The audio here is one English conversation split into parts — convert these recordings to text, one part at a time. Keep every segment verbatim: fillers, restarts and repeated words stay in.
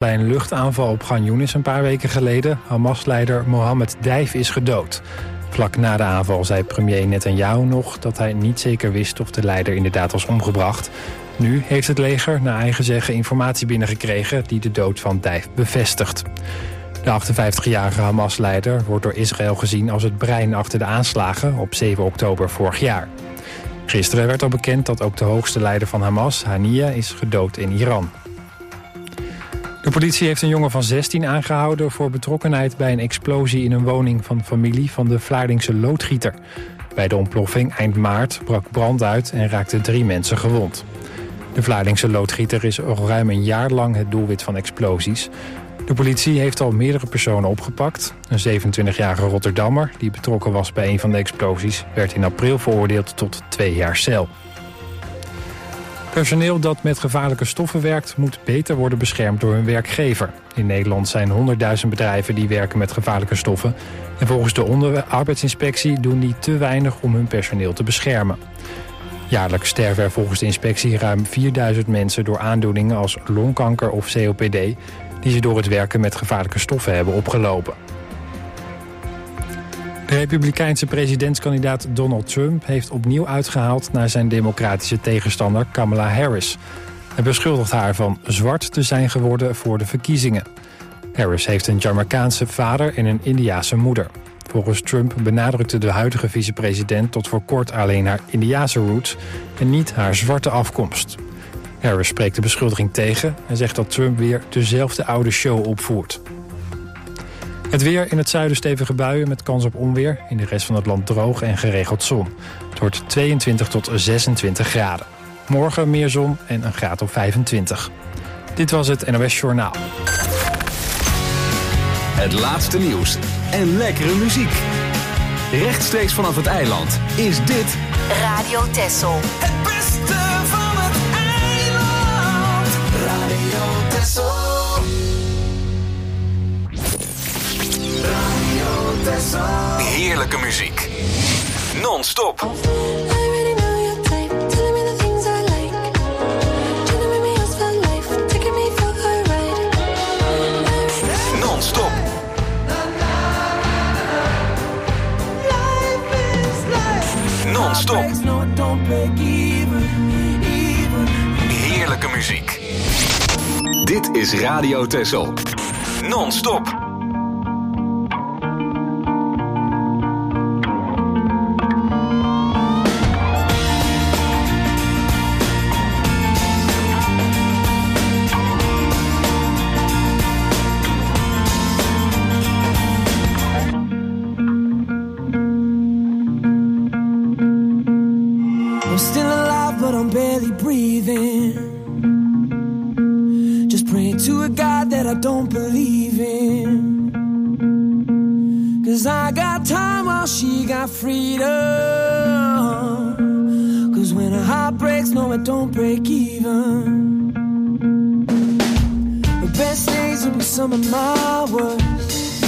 bij een luchtaanval op Khan Younis een paar weken geleden. Hamas-leider Mohammed Dijf is gedood. Vlak na de aanval zei premier Netanyahu nog dat hij niet zeker wist of de leider inderdaad was omgebracht. Nu heeft het leger naar eigen zeggen informatie binnengekregen die de dood van Dijf bevestigt. De achtenvijftigjarige Hamas-leider wordt door Israël gezien als het brein achter de aanslagen op zeven oktober vorig jaar. Gisteren werd al bekend dat ook de hoogste leider van Hamas, Haniyeh, is gedood in Iran. De politie heeft een jongen van zestien aangehouden voor betrokkenheid bij een explosie in een woning van familie van de Vlaardingse loodgieter. Bij de ontploffing eind maart brak brand uit en raakten drie mensen gewond. De Vlaardingse loodgieter is al ruim een jaar lang het doelwit van explosies. De politie heeft al meerdere personen opgepakt. Een zevenentwintigjarige Rotterdammer die betrokken was bij een van de explosies werd in april veroordeeld tot twee jaar cel. Personeel dat met gevaarlijke stoffen werkt moet beter worden beschermd door hun werkgever. In Nederland zijn honderdduizend bedrijven die werken met gevaarlijke stoffen. En volgens de onder- arbeidsinspectie doen die te weinig om hun personeel te beschermen. Jaarlijks sterven er volgens de inspectie ruim vierduizend mensen door aandoeningen als longkanker of C O P D... die ze door het werken met gevaarlijke stoffen hebben opgelopen. De republikeinse presidentskandidaat Donald Trump heeft opnieuw uitgehaald naar zijn democratische tegenstander Kamala Harris. Hij beschuldigt haar van zwart te zijn geworden voor de verkiezingen. Harris heeft een Jamaicaanse vader en een Indiase moeder. Volgens Trump benadrukte de huidige vicepresident tot voor kort alleen haar Indiase roots en niet haar zwarte afkomst. Harris spreekt de beschuldiging tegen en zegt dat Trump weer dezelfde oude show opvoert. Het weer: in het zuiden stevige buien met kans op onweer. In de rest van het land droog en geregeld zon. Het wordt tweeëntwintig tot zesentwintig graden. Morgen meer zon en een graad of vijfentwintig. Dit was het N O S Journaal. Het laatste nieuws en lekkere muziek. Rechtstreeks vanaf het eiland is dit Radio Texel. Het beste van het eiland. Radio Texel. Radio Texel. heerlijke muziek. Non-stop. Non-stop. Non-stop. Heerlijke muziek. Dit is Radio Texel. Non-stop. I don't believe in, 'cause I got time while she got freedom. 'Cause when a heart breaks, no it don't break even. The best days will be some of my worst.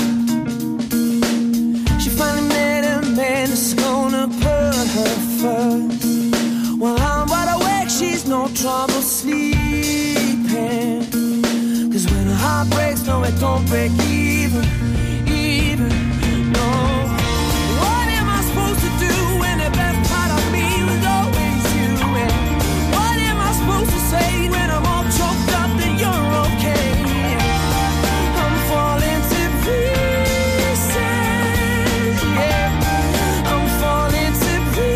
She finally met a man that's gonna put her first. While I'm wide awake, she's no trouble sleeping. When a heart breaks, no, it don't break even, even, no. What am I supposed to do when the best part of me was always you? And what am I supposed to say when I'm all choked up that you're okay? I'm falling to pieces, yeah. I'm falling to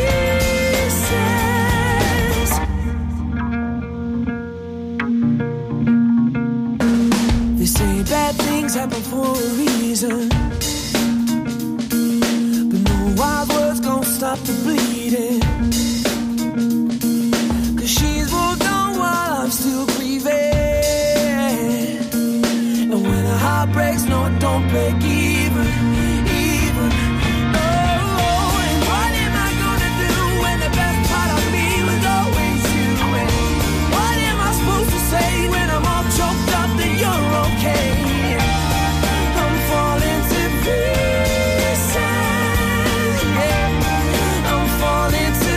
pieces. Say bad things happen for a reason, but no wild words gon' stop the bleeding. 'Cause she's moved on while I'm still grieving. And when a heart breaks, no it don't break even, even, no. And what am I gonna do when the best part of me was always you? And what am I supposed to say when I'm all choked up that you're okay? I'm falling to pieces, yeah. I'm falling to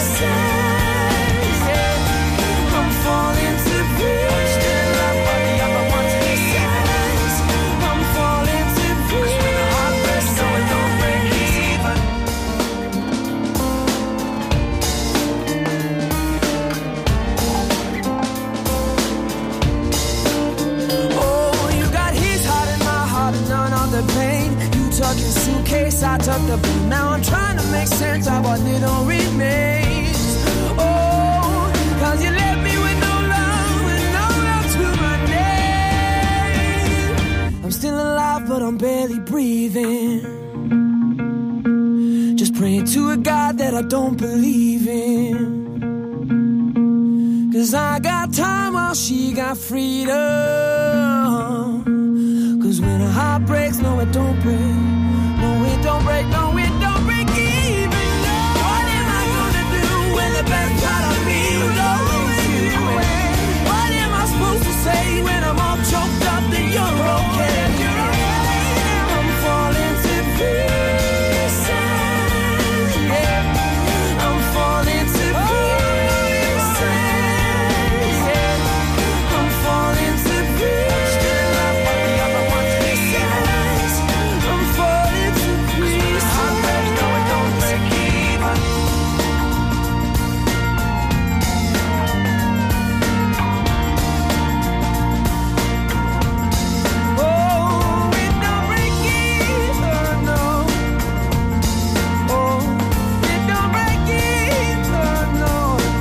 pieces, yeah. I'm falling to pieces. Still up on the fucking suitcase I tucked up. Now I'm trying to make sense of what little remains. Oh, cause you left me with no love and no love to my name. I'm still alive but I'm barely breathing, just praying to a God that I don't believe in. Cause I got time while she got freedom. Cause when a heart breaks, no it don't break. No it don't break, no it don't break even. What am I gonna do when the best part of me was always you? What am I supposed to say when I'm all choked up that you're okay? I'm falling to pieces, yeah. I'm falling to pieces, yeah. I'm falling to pieces. Still alive, but the other one's missing. I'm falling to pieces. Heart breaks, no it don't break even. Oh, it don't break even, no. Oh, it don't break even, no.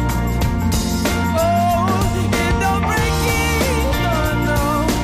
Oh, it don't break even, no.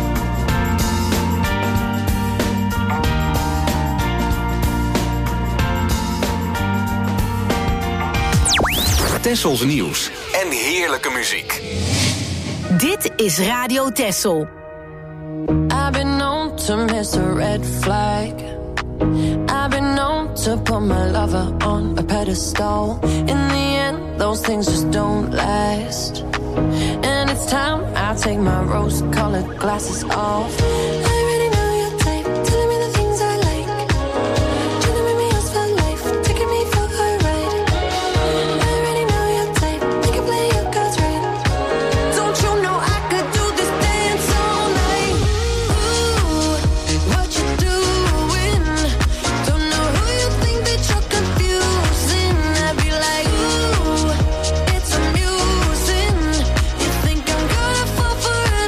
Tessels nieuws en heerlijke muziek. Dit is Radio Tessel. I've been known to miss a red flag. I've been known to put my lover on a pedestal. In the end, those things just don't last. And it's time I take my rose-colored glasses off. I already know your type, telling me the things I like. Trying to make me yours for life, taking me for a ride. I already know your type, you can play your cards right. Don't you know I could do this dance all night? Ooh, what you doing? Don't know who you think that you're confusing. I'd be like, ooh, it's amusing. You think I'm gonna fall for an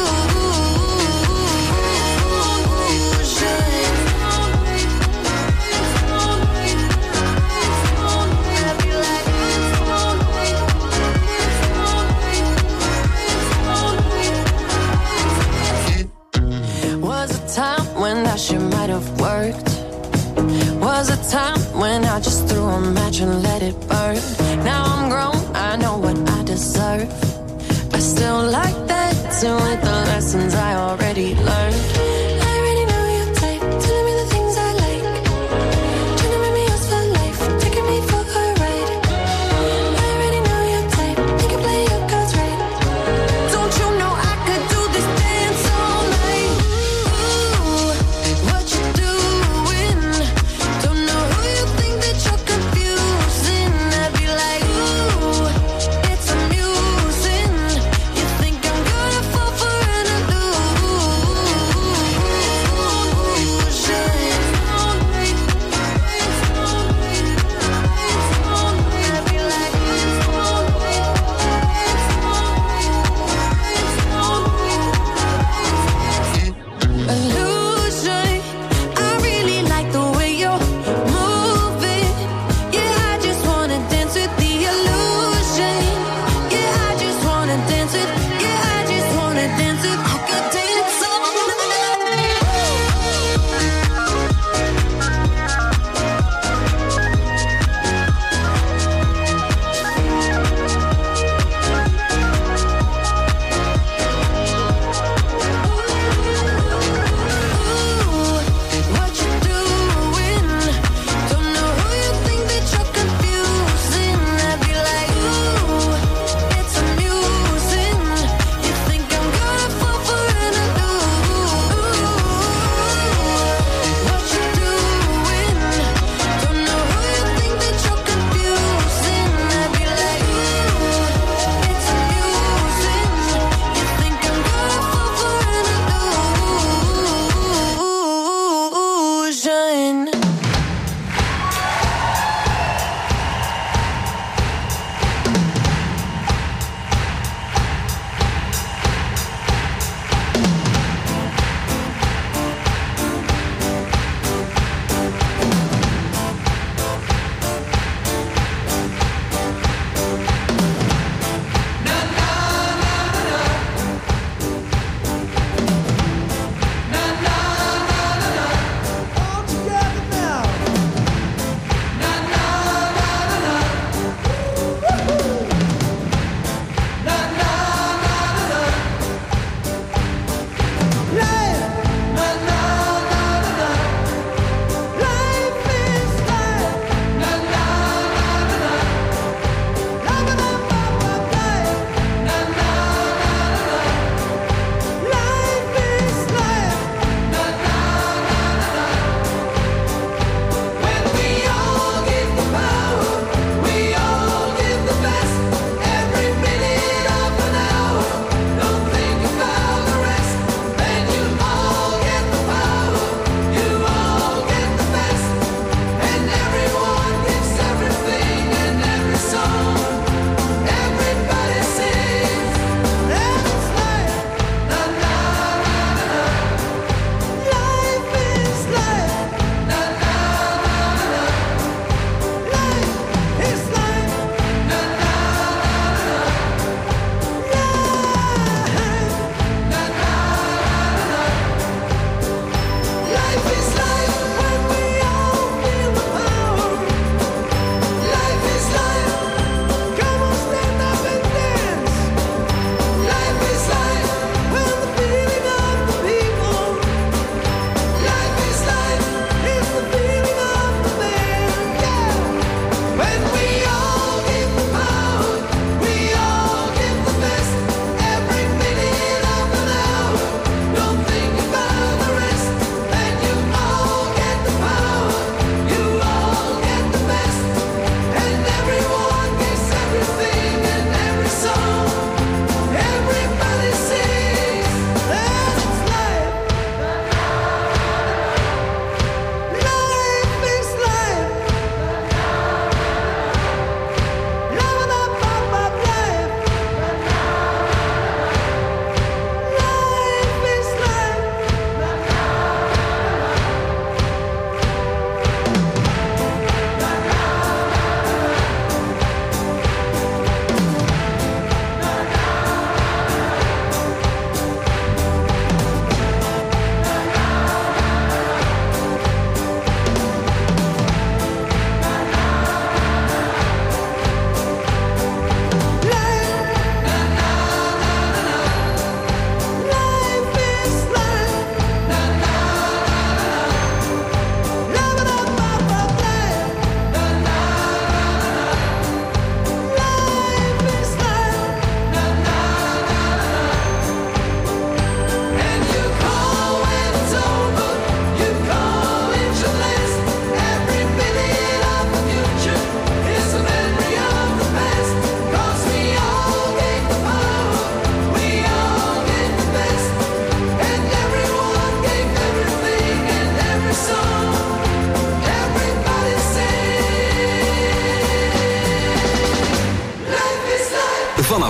illusion. Was a time when that shit might have worked. Was a time when I just threw a match and let it burn. Now I'm grown, I know what I deserve. I still like that too, with the lessons I already learned. I already know your type, telling me the things I like. Trying to make me yours for life, taking me for a ride. I already know your type, you can play your cards right. Don't you know I could do this dance all night? Ooh, what you doing? Don't know who you think that you're confusing. I'd be like, ooh, it's amusing. You think I'm gonna fall for an illusion.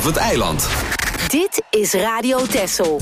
vanaf het eiland. Dit is Radio Texel.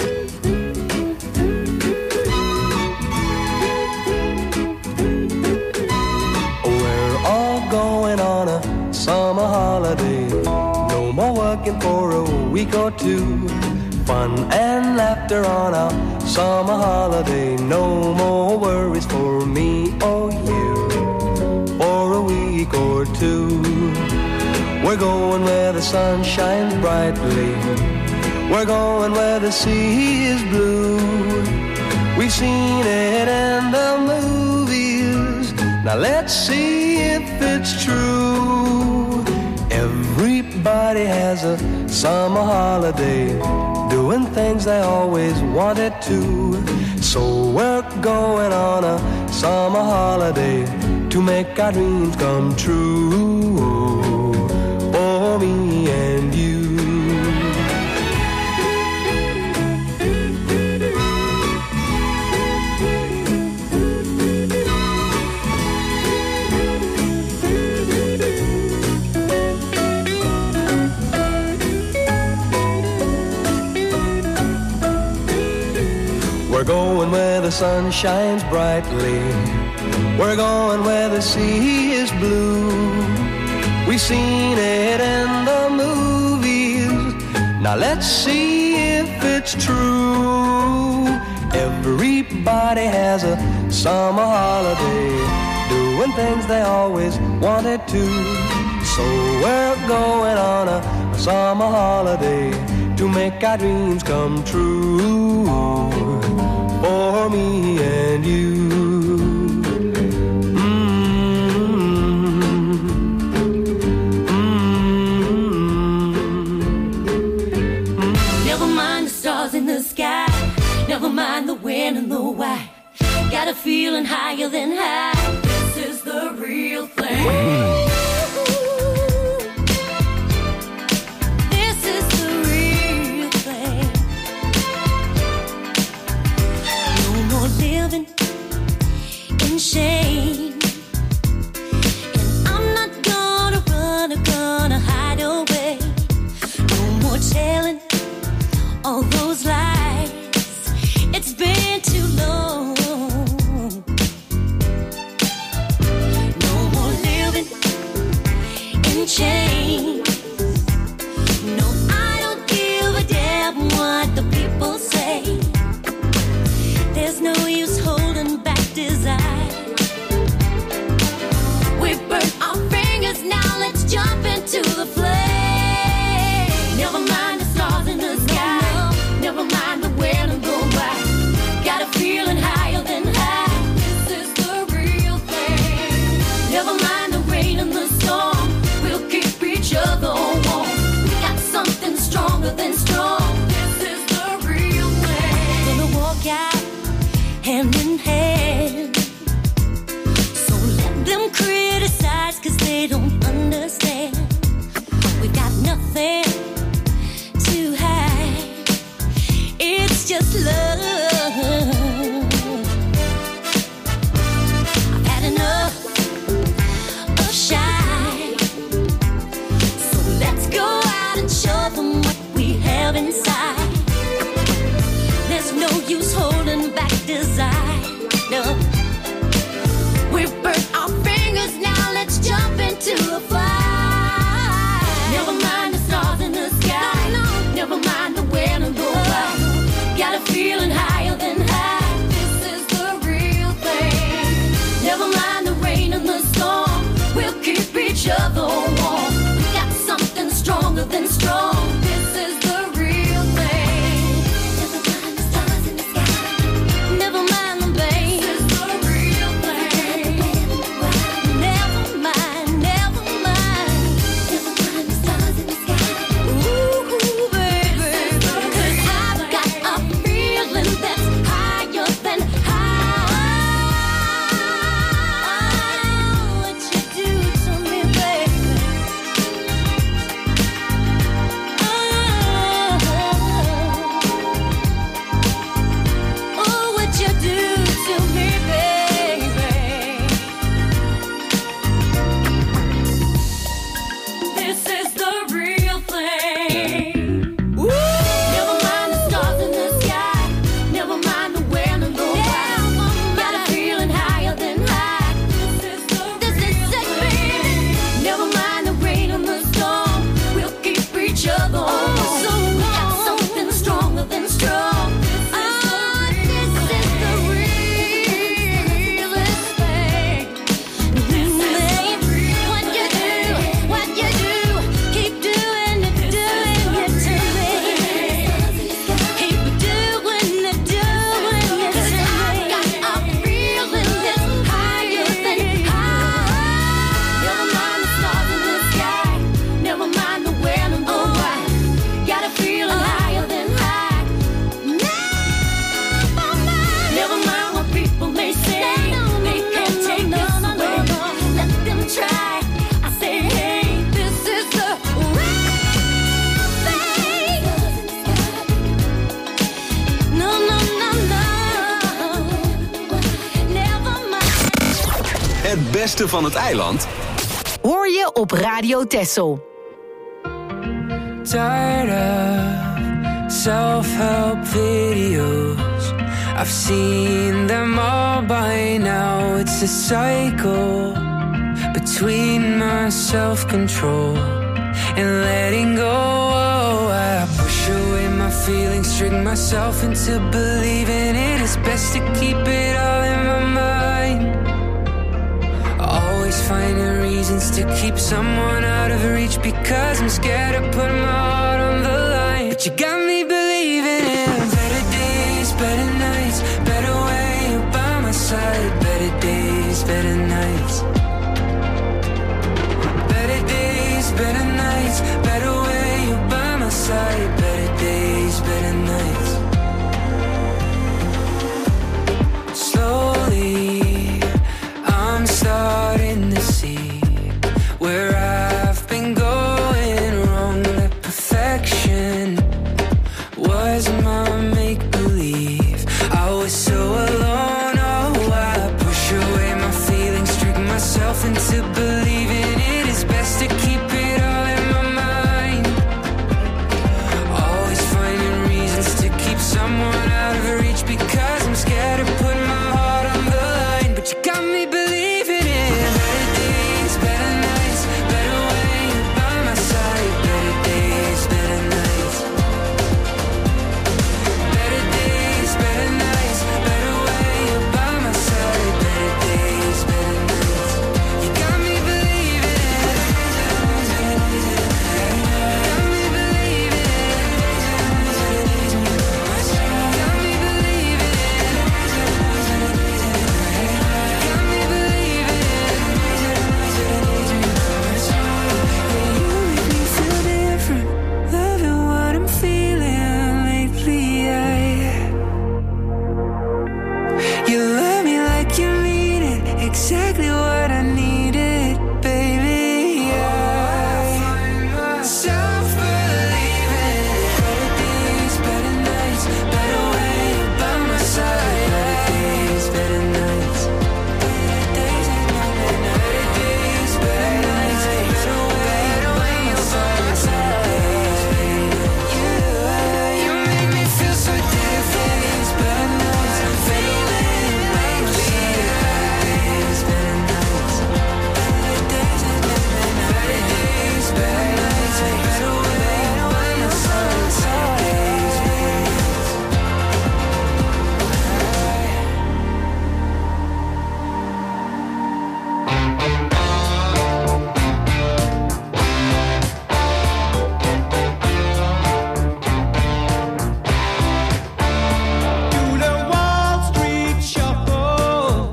We're all going on a summer holiday. No more working for a week or two. Fun and laughter on our summer holiday. No more worries for me or you for a week or two. We're going where the sun shines brightly. We're going where the sea is blue. We've seen it in the movies. Now let's see if it's true. Everybody has a summer holiday, doing things they always wanted to. So we're going on a summer holiday to make our dreams come true. For me and you. We're going where the sun shines brightly. We're going where the sea is blue. We've seen it in the movies. Now let's see if it's true. Everybody has a summer holiday, doing things they always wanted to. So we're going on a summer holiday to make our dreams come true. For me and you. In the sky, never mind the wind and the why. Got a feeling higher than high. This is the real thing. This is the real thing. No more living in shame. And I'm not gonna run or gonna hide away. No more telling all those lies, it's been too long. No more living in chains. No, I don't give a damn what the people say. There's no use holding back desire. We've burnt our fingers, now let's jump into the flame. Never mind the stars in the sky. Never mind the wind and go by. Got a feeling higher than high. This is the real thing. Never mind the rain and the storm. We'll keep each other warm. We got something stronger than strong. This is the real thing. Gonna walk out hand in hand. So let them criticize, cause they don't understand. We've got nothing to hide. It's just love. I've had enough of shy. So let's go out and show them what we have inside. There's no use holding back desire. No. We've burnt our fingers, now let's jump into the fire. Never mind the stars in the sky. No, no. Never mind the wind and the by. Got a feeling higher than high. This is the real thing. Never mind the rain and the storm. We'll keep each other warm. We got something stronger than strong. This is the real thing. Never mind the stars in the sky. Het beste van het eiland hoor je op Radio Texel. Tired of self-help videos. I've seen them all by now. It's a cycle between my self-control and letting go. I push away my feelings, trick myself into believing it is best to keep it all in my mind. Always finding reasons to keep someone out of reach because I'm scared to put my heart on the line. But you got me believing in better days, better nights, better way you're by my side. Better days, better nights. Better days, better nights, better way you're by my side. Better days, better nights. Slowly, I'm starting to see where I've been going wrong. That perfection was my make-believe. I was so alone, oh, I push away my feelings, trick myself into believing it is best to keep it all in my mind. Always finding reasons to keep someone out of reach because I'm scared to put my heart on the line. But you got me believing in better days, better nights, better way you're by my side. Better days, better nights. Better days, better nights, better way you're by my side. Better days, better nights. You got me believing it. Got me believing it. Got me believing it. Got me believing it. You make me feel different. Loving what I'm feeling lately. I, you love me like you mean it. Exactly what I needed, baby. I self-believing. Better days, better nights, better way you're by my side. Better days, better nights. Better days, better days, better nights, better way, better way you're by my side. You, you make me feel so different. Better nights, I'm feeling lately. Better days, better nights. Better days, better days, better nights, better way you're by my side. Do the Wall Street shuffle,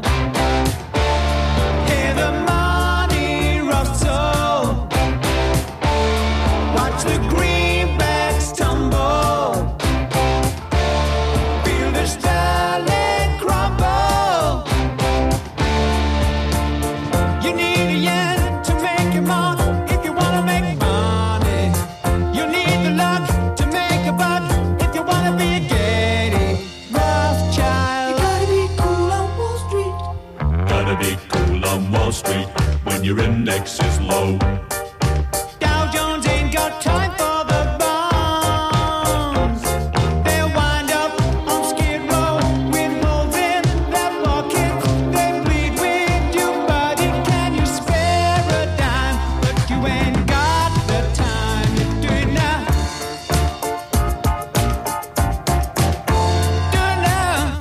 hear the money rustle, watch the greenbacks tumble, feel the sterling crumble. You need a yen to make your mark if you wanna make money. You need the luck to make a buck if you wanna be a Getty Rothschild. You gotta be cool on Wall Street. Gotta be cool on Wall Street when your index is low. Dow Jones ain't got time for the bombs. They'll wind up on Skid Row with holes in their pockets. They bleed with you, buddy. Can you spare a dime? But you ain't got the time to do it now. Do it now.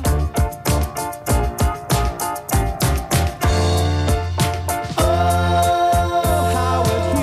Oh, how it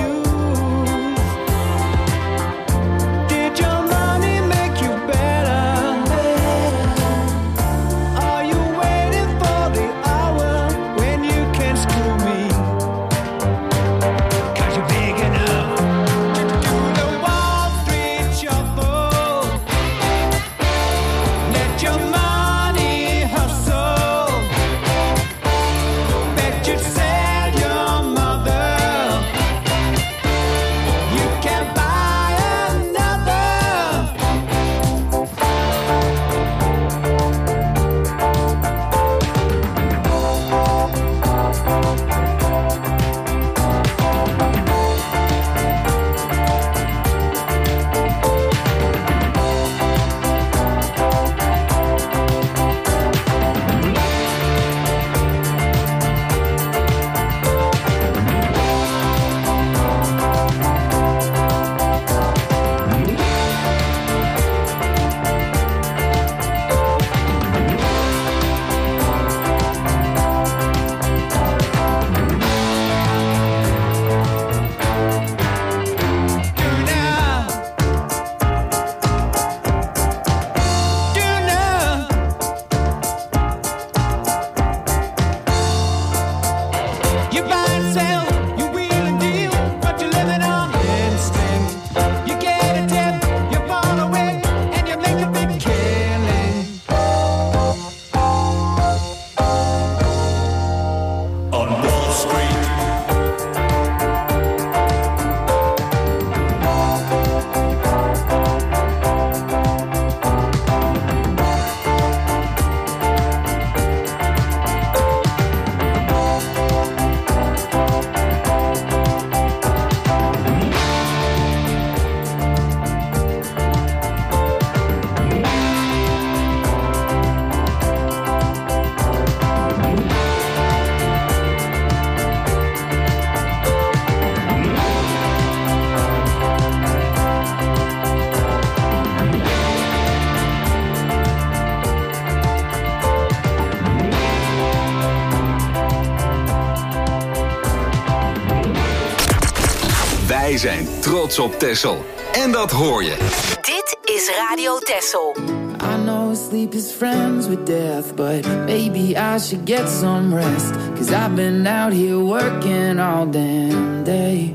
Wij zijn trots op Texel. En dat hoor je. Dit is Radio Texel. I know sleep is friends with death, but maybe I should get some rest. Cause I've been out here working all damn day.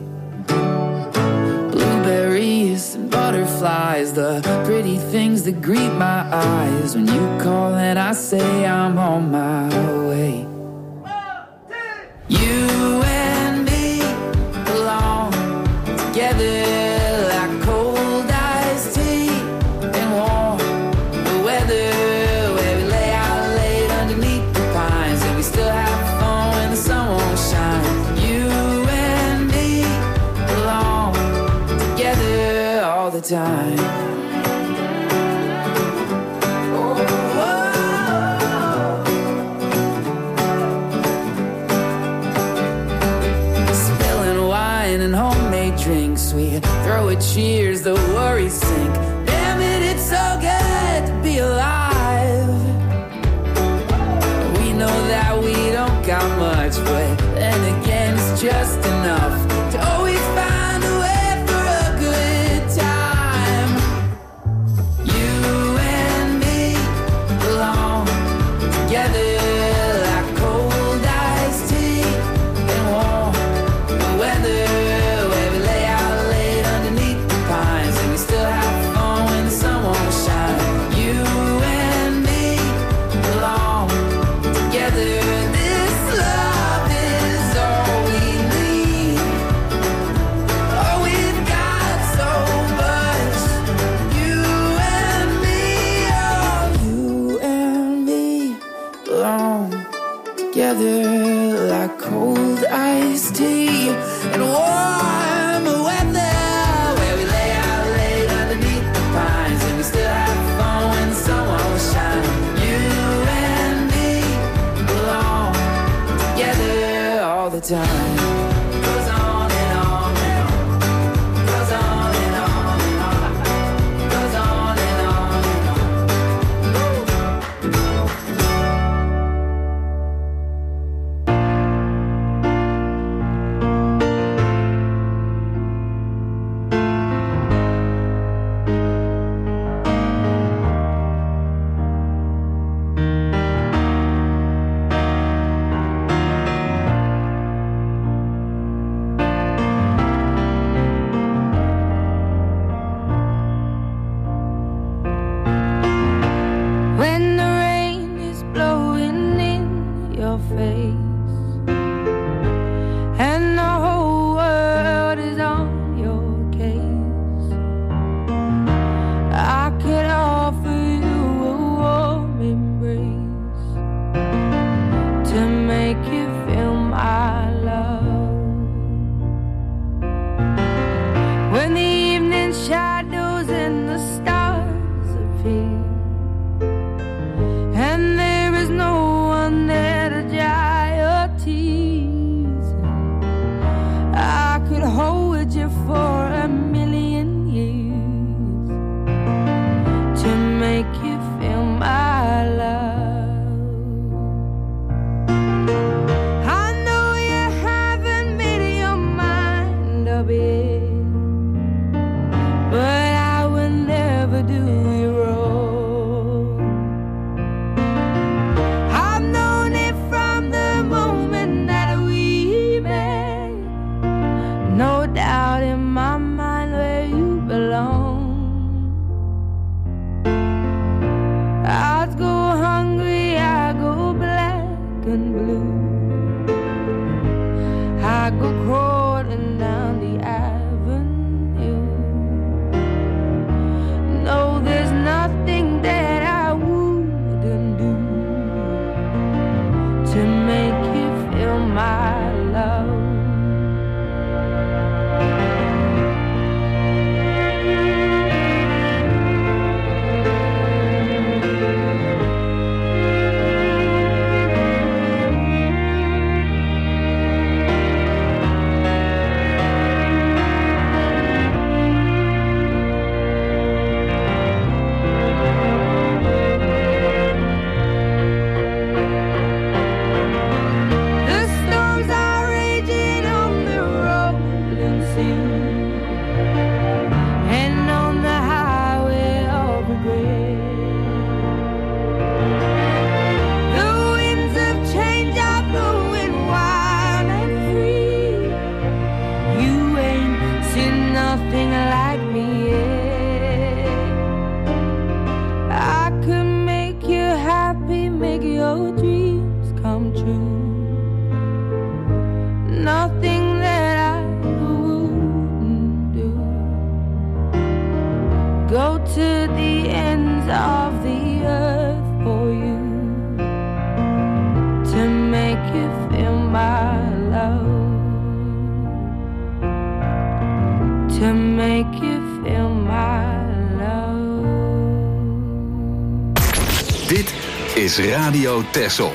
Blueberries and butterflies, the pretty things that greet my eyes. When you call and I say I'm on my way. You and me belong together like cold iced tea and warm the weather, where we lay out late underneath the pines and we still have fun when the sun won't shine. You and me belong together all the time. Drinks, we throw a cheers, the worries sink. Damn it, it's so good to be alive. We know that we don't got much, but then again, it's just enough to always find a way for a good time. You and me belong together like cold iced tea and warm the weather. Together like cold iced tea and warm weather, where we lay out late underneath the pines and we still have fun when the sun won't shine. You and me belong together all the time. Goes on and on and on. Goes on and on and on. Goes on and on and on. And there is no one there to dry is Radio Texel.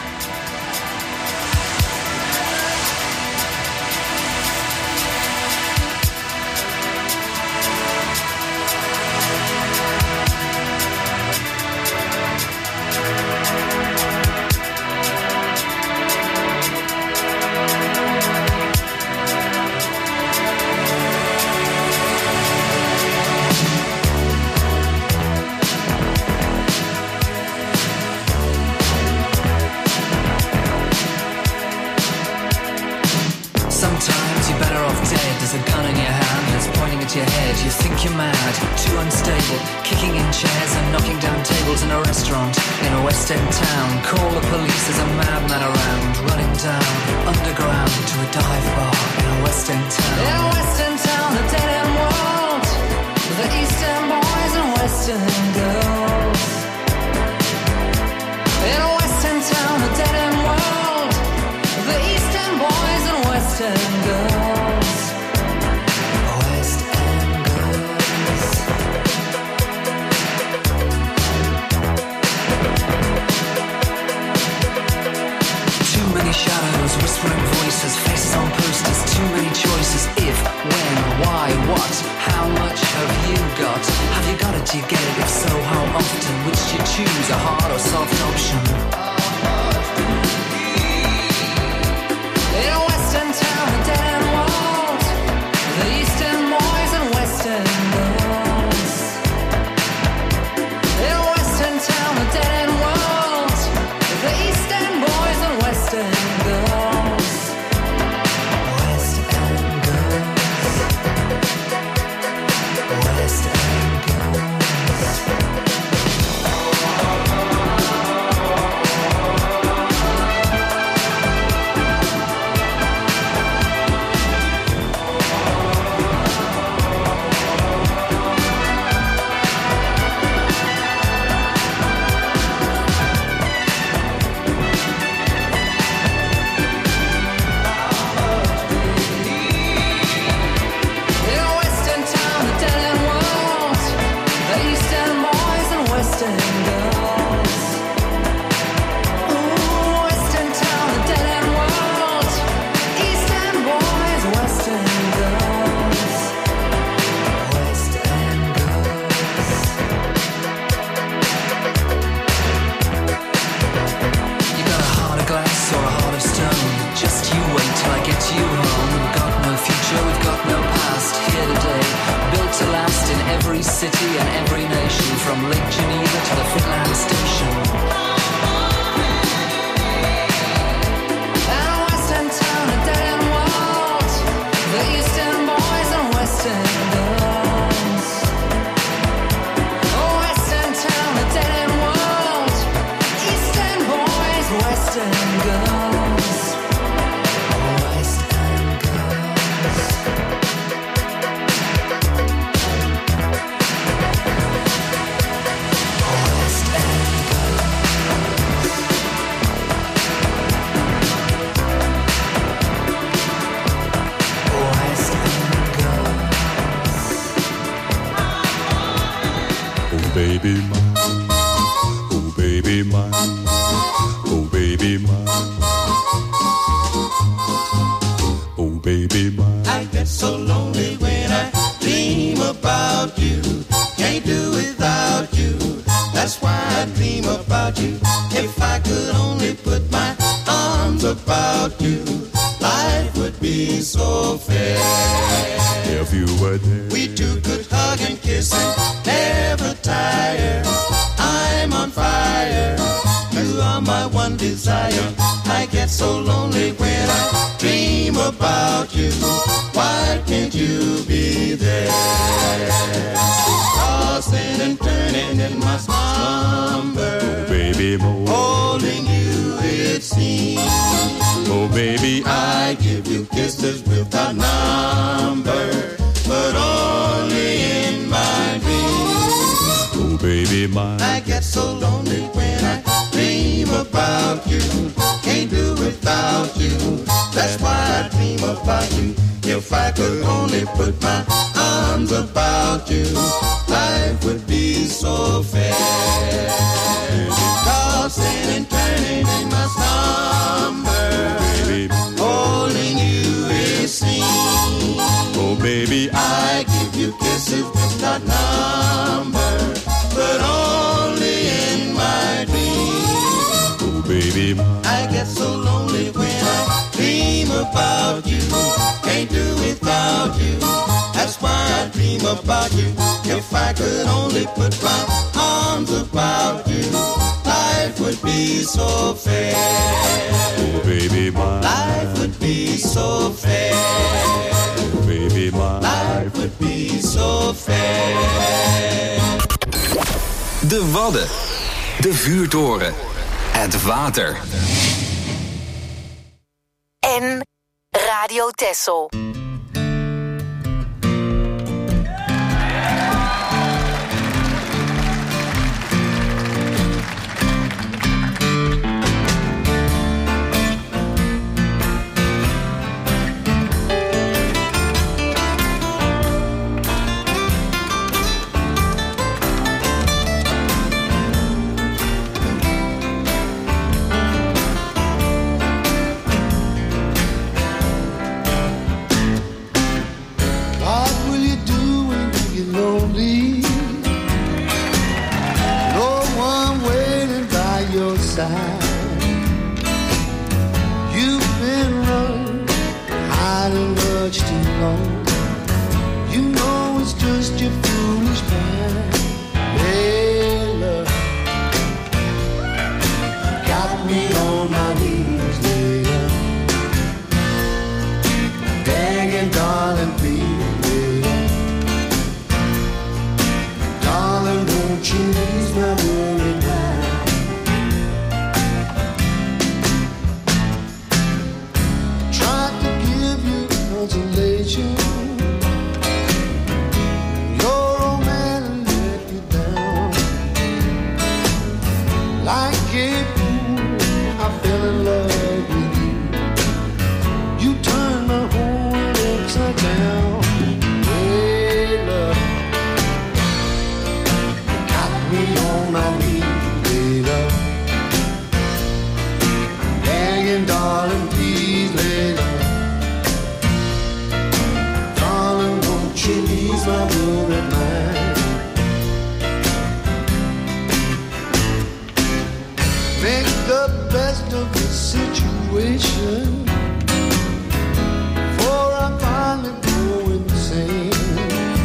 If I could only put my arms about you, life would be so fair. Because baby mine. I get so lonely when I dream about you. Can't do without you. That's why I dream about you. If I could only put my arms about you, life would be so fair. Oh, baby mine. Life would be so fair. Oh, baby mine. Life would be so fair. De Wadden. De vuurtoren. Het water. En Radio Texel. You've been running, hiding much too long. You know it's just your foolish mind. Hey, love, got me on my knees, later, begging, darling, please, later, darling, won't you ease my worry now? Consolation. Your old man let you down. Like a fool, I fell in love with you. You turned my whole world upside down. Hey, love, got me on my knees, hey, love, begging, darling, please, lay love. Ease my worried mind. Make the best of the situation, for I finally go insane.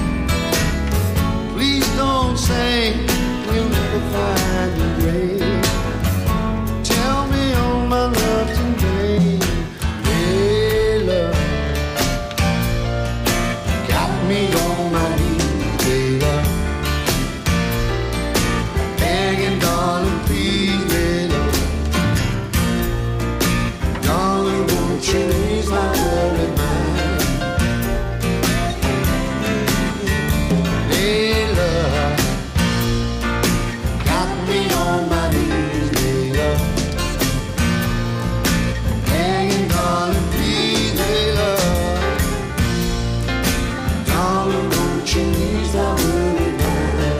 Please don't say we'll never find a grave. Tell me all my love today. Hey, love, me on my knees, baby, begging, darling, please, baby, darling, won't you ease my worried mind? Hey, love, got me on my knees, baby, begging, darling, please, baby, darling, won't you ease my worried mind?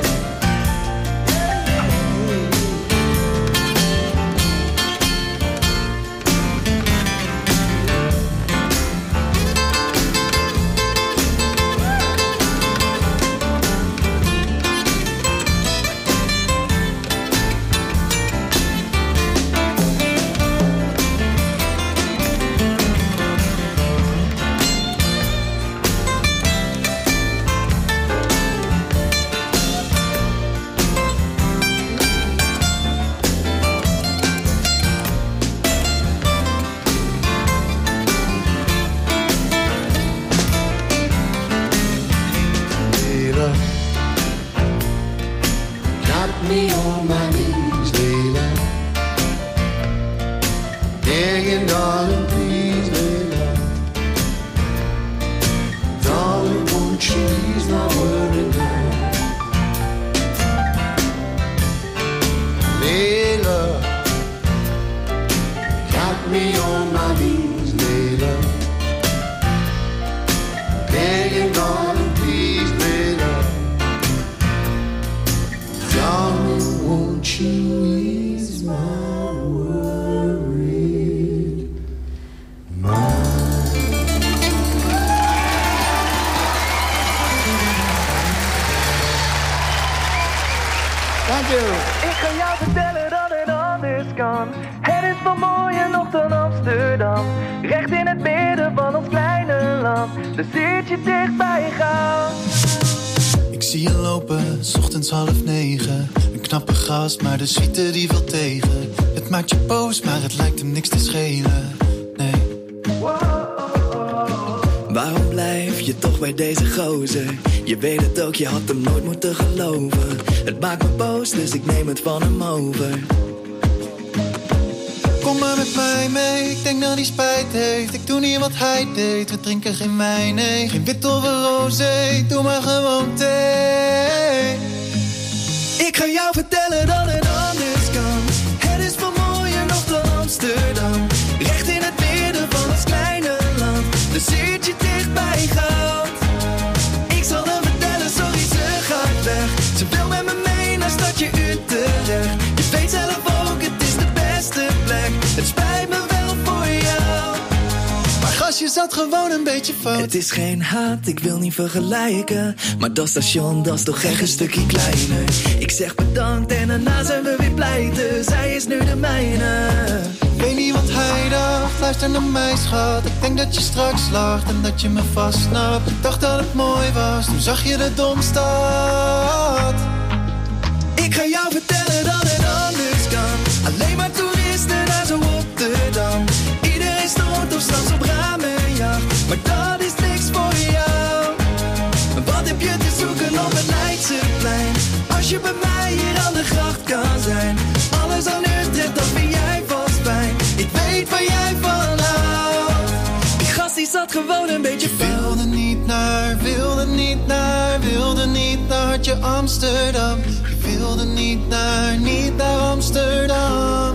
Me on my knees, Layla, begging, darling, please, Layla, darling, won't you ease my worried mind? Layla, got me on my knees, Layla, begging, darling, please, Layla, darling, won't you ease my worried kan. Het is veel mooier nog dan Amsterdam. Recht in het midden van ons kleine land. Dan zit je dicht bij je goud. Ik zie je lopen, 's ochtends half negen. Een knappe gast, maar de suite die valt tegen. Het maakt je boos, maar het lijkt hem niks te schelen. Nee. Waarom blijf je toch bij deze gozer? Je weet het ook, je had hem nooit moeten geloven. Het maakt me boos, dus ik neem het van hem over. Kom maar met mij mee, ik denk dat hij spijt heeft. Ik doe niet wat hij deed, we drinken geen wijn, nee. Geen wit of een rosé, doe maar gewoon thee. Ik ga jou vertellen dat het anders kan. Het is veel mooier nog dan Amsterdam. Recht in het midden van ons kleine land. Dus zit je dicht bij goud. Ik zal hem vertellen, sorry ze gaat weg. Ze wil met me mee naar stadje Utrecht. Je weet zelf ook, het is de beste plek. Het spijt me wel voor jou. Maar gastje zat gewoon een beetje fout. Het is geen haat, ik wil niet vergelijken. Maar dat station, dat is toch echt een stukje kleiner. Ik zeg bedankt en daarna zijn we weer pleiten. Zij is nu de mijne. Weet niet wat hij dacht, luister naar mij schat. Ik denk dat je straks lacht en dat je me vastsnapt. Ik dacht dat het mooi was, toen zag je de Domstad. Ik ga jou vertellen dat het anders kan. Alleen maar toeristen naar zo Rotterdam. Iedereen stort of straks op ramenjacht. Maar dat is niks voor jou. Wat heb je te zoeken op het Leidseplein? Als je bij mij hier aan de gracht kan zijn. Alles aan Utrecht, dat vind jij vast fijn. Ik weet waar jij van houdt. Die gast die zat gewoon een beetje fout. Je wilde niet naar, wilde niet naar, wilde niet naar Hartje Amsterdam. Je wilde niet naar, niet naar Amsterdam.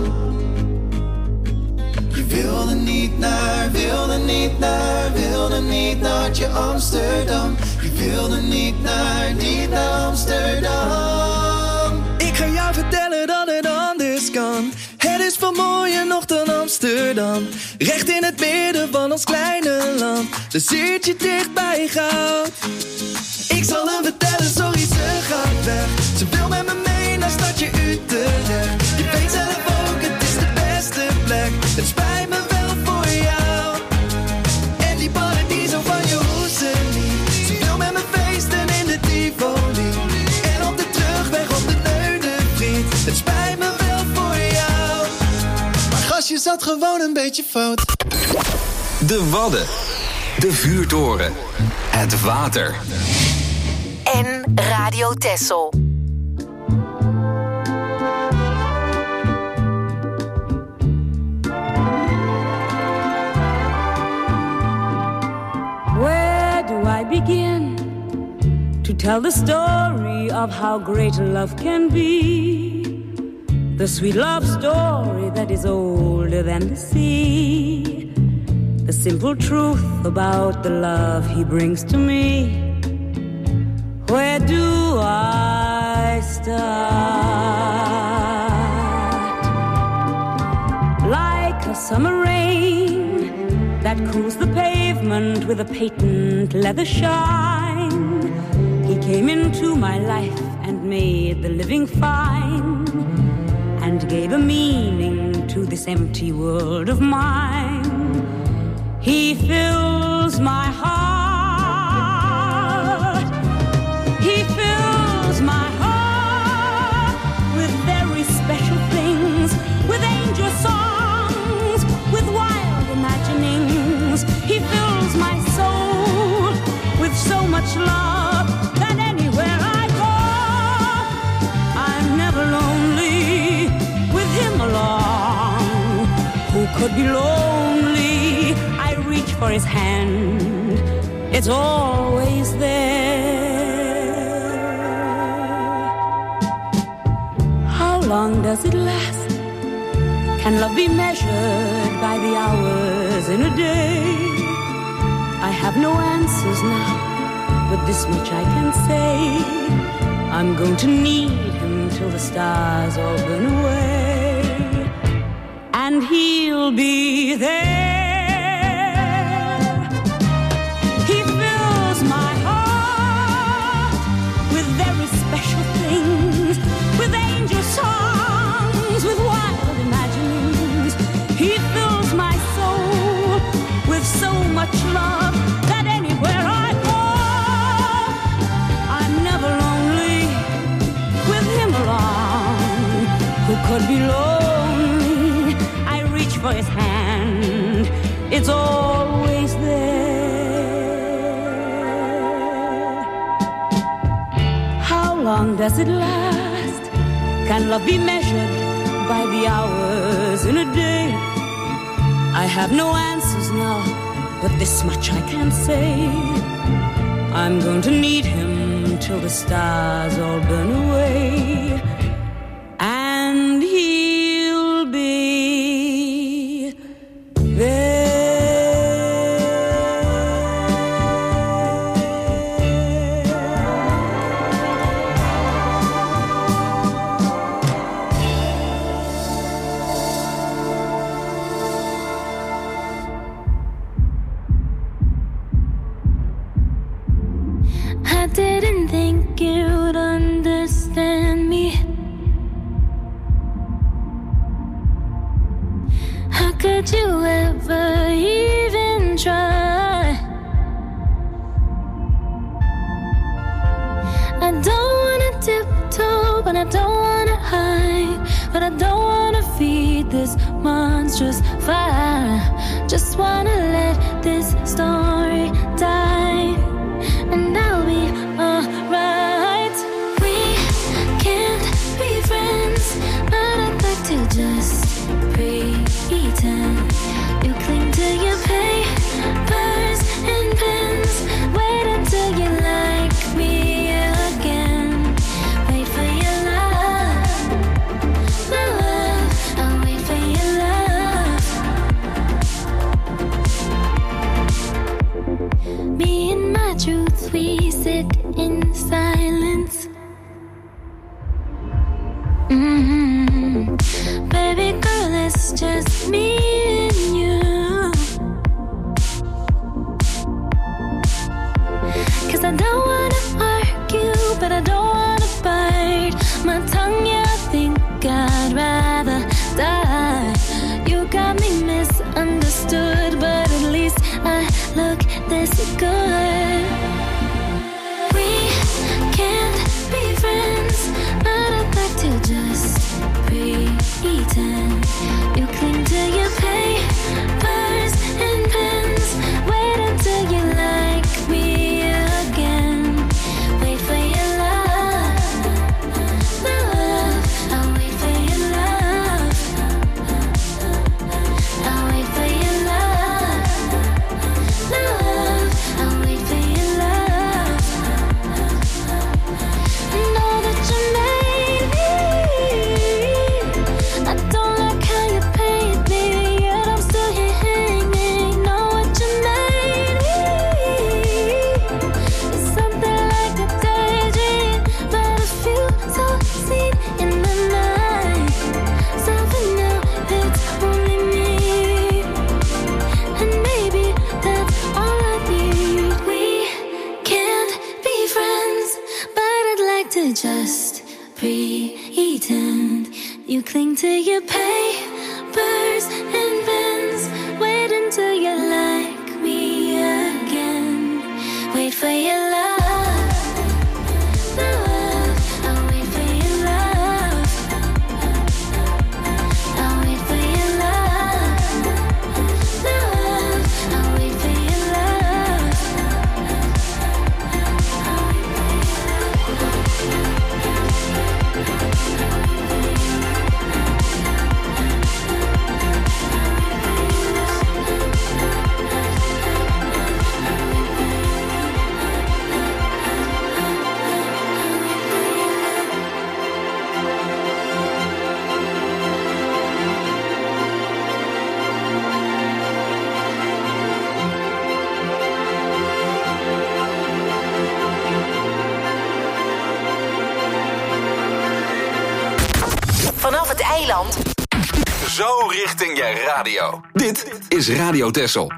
Je wilde niet naar, wilde niet naar, wilde niet naar Hartje Amsterdam. Je wilde niet naar, niet naar Amsterdam. Ik ga jou vertellen dat het anders kan. Het is veel mooier nog dan Amsterdam. Recht in het midden van ons kleine land. Dan zit je dicht bij goud. Ik zal hem vertellen, sorry ze gaat weg. Ze wil met me mee naar stadje Utrecht. Je weet zelf ook, het is de beste plek. Het spijt me wel voor jou. En die paradiso van je hoezen niet. Ze wil met me feesten in de Tivoli. En op de terugweg op de Neudenvriet. Het spijt me wel voor jou. Maar gastje zat gewoon een beetje fout. De Wadden. De Vuurtoren. Het water. En Radio Texel. Where do I begin to tell the story of how great love can be? The sweet love story that is older than the sea. The simple truth about the love he brings to me. Where do I start? Like a summer rain that cools the pavement with a patent leather shine. He came into my life and made the living fine, and gave a meaning to this empty world of mine. He fills my heart. He fills my heart with very special things, with angel songs, with wild imaginings. He fills my soul with so much love that anywhere I go, I'm never lonely with him along. Who could be lonely? I reach for his hand, it's always there. How long does it last? Can love be measured by the hours in a day? I have no answers now, but this much I can say. I'm going to need him till the stars all burn away, and he'll be there. He fills my heart with very special things, with angel songs, with wild imaginings. reach for his hand, it's always there. How long does it last? Can love be measured by the hours in a day? I have no answers now, but this much I can say. I'm going to need him till the stars all burn away. And he'll be there. I didn't think you'd understand me. How could you ever even try? I don't wanna tiptoe, but I don't wanna hide. But I don't wanna feed this monstrous fire. Just wanna let this story die, and I'll be alright. We can't be friends, but I'd like to just pretend. You cling to your papers and pens. Wait until you like me again. Wait for your love, my love. I'll wait for your love. Me and my truth, we sit in silence. Mm-hmm. Baby girl, it's just me and you. 'Cause I don't wanna argue, but I don't wanna bite my tongue. Yeah, I think I'd rather die. You got me misunderstood, but at least I look this good. We can't be friends, but I'd like to just pretend. You cling to your papers and pens. Wait until you like me again. Wait for your love, my love. I'll wait for your love. I'll wait for your love, my love. I'll wait for your love. I know that you made me. I don't like how you paint me, yet I'm still here hanging. Know what you made me. It's something like a daydream, but I feel so seen in the night. Something now, it's only me, and maybe that's all I need. We can't be friends, but I'd like to just pretend. You cling to your papers and pens. Wait until you like me again. Wait for your love, my love. I'll wait for your love. I'll wait for your love, my love. I'll wait for your love. I'll wait for your Vanaf het eiland. Zo richting je radio. Dit is Radio Texel.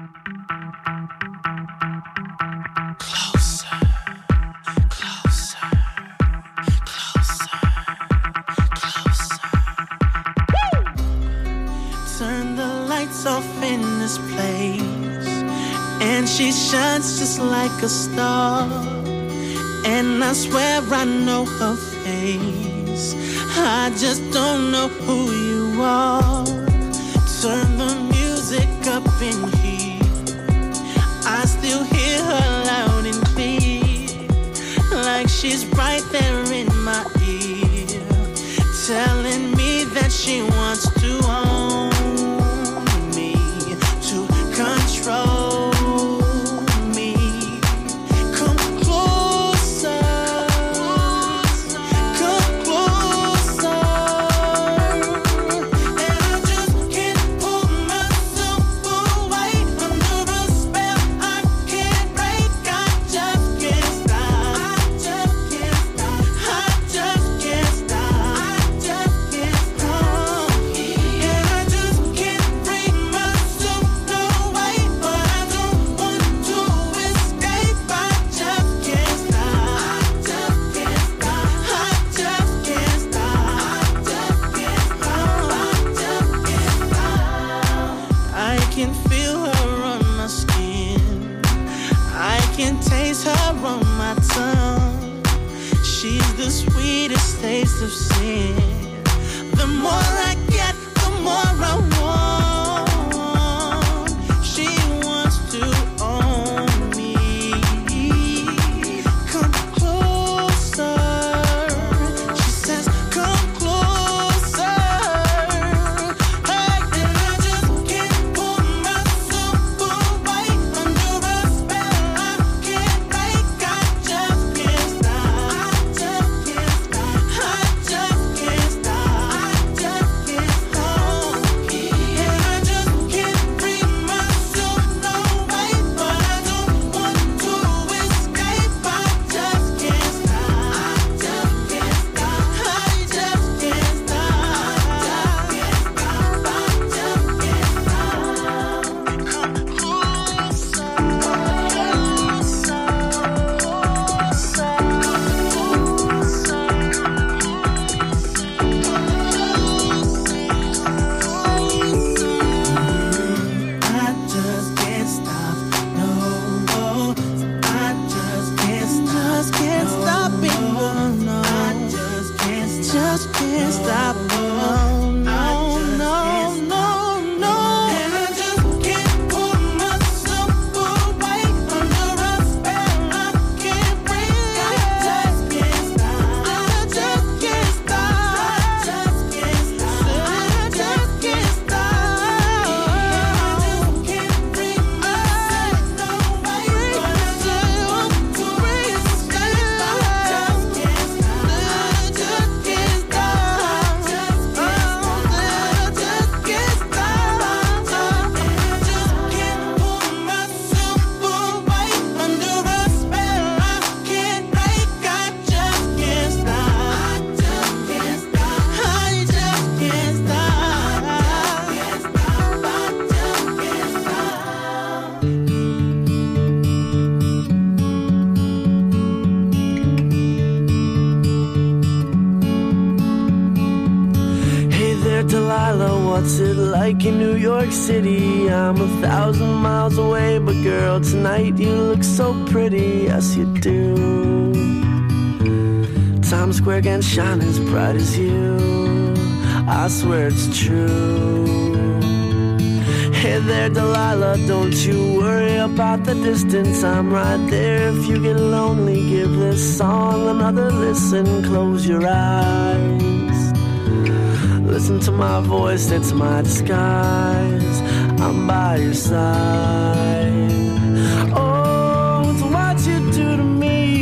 Turn the lights off in this place, and she shines just like a star. And I swear I know her face, I just don't know who you are. She wants to own me, to control me. Come closer, come closer. And I just can't pull myself away under a spell I can't break. I just can't stop. I just can't stop. I just can't stop. I just can't stop. And I just can't bring myself away, but I don't want to escape. I just can't stop. I just can't stop. I just can't stop. I just can't stop. I just can't stop. I can feel her on my skin. I can taste her on my tongue. She's the sweetest taste of sin. The more I get, the more I want. She wants to own me. Come closer. She says, come closer. Hey, and I just can't pull myself away under a spell I can't break. I just can't stop. I just can't stop. I just can't stop. I just can't stop. And I just can't bring myself away, but I don't want to escape. I just can't stop. I just can't stop. I just can't stop. I just can't stop. I just can't stop. Come I just can't stop, no, no. I just can't stop, just can't stop it, no, no. I just can't stop, just can't stop, no, no, no, no, no. And I just can't pull myself away under a spell I can't break. I just can't stop, I just can't stop, I just can't stop, I just can't stop. I just can't bring myself away, but I just want to escape. I just can't stop, I just can't stop, I just can't stop, I just can't stop. And I just can't pull myself away under a spell I can't break. I just can't stop, I just can't stop, I just can't stop, I just can't stop. Hey there, Delilah, what's it like in New York City? I'm a thousand miles away, but girl, tonight you look so pretty, yes you do. Times Square can shine as bright as you, I swear it's true. Hey there, Delilah, don't you worry about the distance, I'm right there. If you get lonely, give this song another listen, close your eyes. Listen to my voice, it's my disguise. I'm by your side. Oh, it's what you do to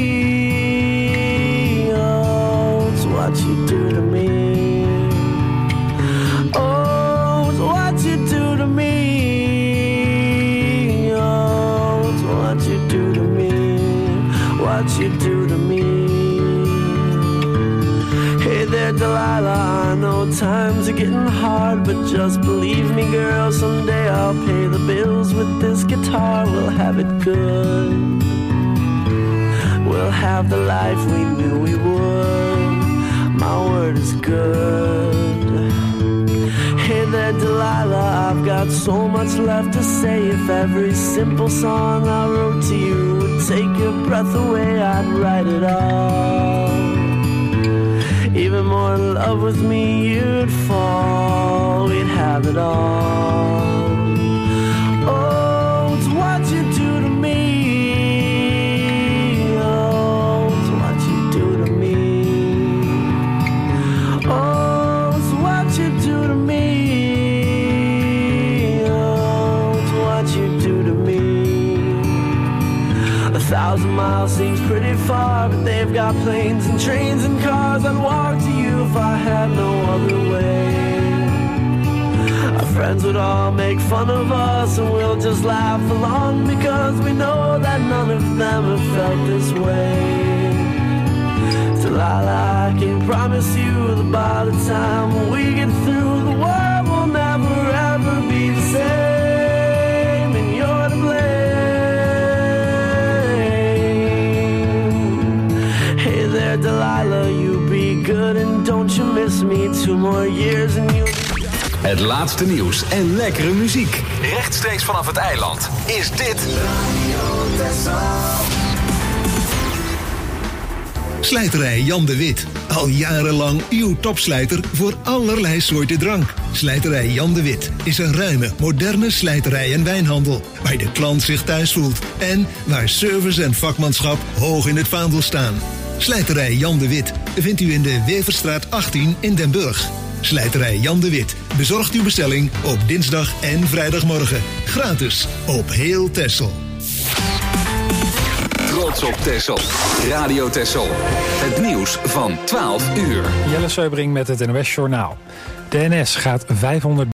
me. Oh, it's what you do to me. Oh, it's what you do to me. Oh, it's what you do to me. What you do to me. Hey there, Delilah, I know times are getting hard, but just believe me, girl, someday I'll pay the bills with this guitar. We'll have it good. We'll have the life we knew we would. My word is good. Hey there, Delilah, I've got so much left to say. If every simple song I wrote to you would take your breath away, I'd write it all. Even more in love with me, you'd fall. We'd have it all. Oh, it's what you do to me. Oh, it's what you do to me. Oh, it's what you do thousand miles seems pretty far, but they've got planes and trains and cars. I'd walk to you if I had no other way. Our friends would all make fun of us, and we'll just laugh along, because we know that none of them have felt this way. Delilah, I can promise you that by the time we get through, the world will never ever be the same, and you're to blame. Hey there, Delilah, you be good and don't you miss me. Two more years and you. Het laatste nieuws en lekkere muziek. Rechtstreeks vanaf het eiland is dit Radio Texel. Slijterij Jan de Wit. Al jarenlang uw topslijter voor allerlei soorten drank. Slijterij Jan de Wit is een ruime, moderne slijterij en wijnhandel, waar de klant zich thuis voelt en waar service en vakmanschap hoog in het vaandel staan. Slijterij Jan de Wit vindt u in de Weverstraat achttien in Den Burg. Slijterij Jan de Wit bezorgt uw bestelling op dinsdag en vrijdagmorgen. Gratis op heel Texel. Trots op Texel. Radio Texel. Het nieuws van twaalf uur. Jelle Seubring met het N O S Journaal. De N S gaat vijfhonderd